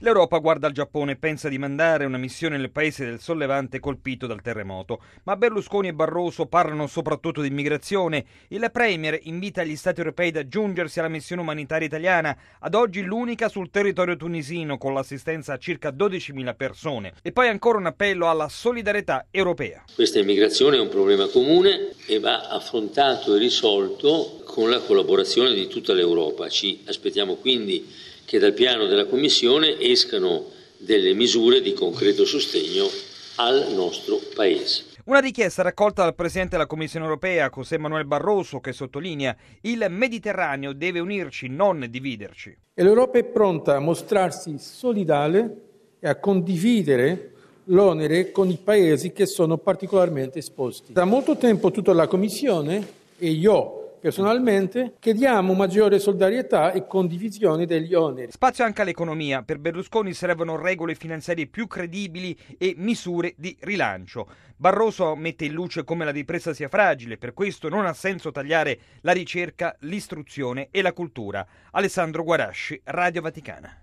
L'Europa guarda al Giappone e pensa di mandare una missione nel paese del sollevante colpito dal terremoto. Ma Berlusconi e Barroso parlano soprattutto di immigrazione. Il Premier invita gli Stati europei ad aggiungersi alla missione umanitaria italiana, ad oggi l'unica sul territorio tunisino, con l'assistenza a circa 12.000 persone. E poi ancora un appello alla solidarietà europea. Questa immigrazione è un problema comune e va affrontato e risolto con la collaborazione di tutta l'Europa. Ci aspettiamo quindi che dal piano della Commissione escano delle misure di concreto sostegno al nostro Paese. Una richiesta raccolta dal Presidente della Commissione europea, José Manuel Barroso, che sottolinea: il Mediterraneo deve unirci, non dividerci. E l'Europa è pronta a mostrarsi solidale e a condividere l'onere con i paesi che sono particolarmente esposti. Da molto tempo tutta la Commissione e io personalmente chiediamo maggiore solidarietà e condivisione degli oneri. Spazio anche all'economia. Per Berlusconi servono regole finanziarie più credibili e misure di rilancio. Barroso mette in luce come la ripresa sia fragile, per questo non ha senso tagliare la ricerca, l'istruzione e la cultura. Alessandro Guarasci, Radio Vaticana.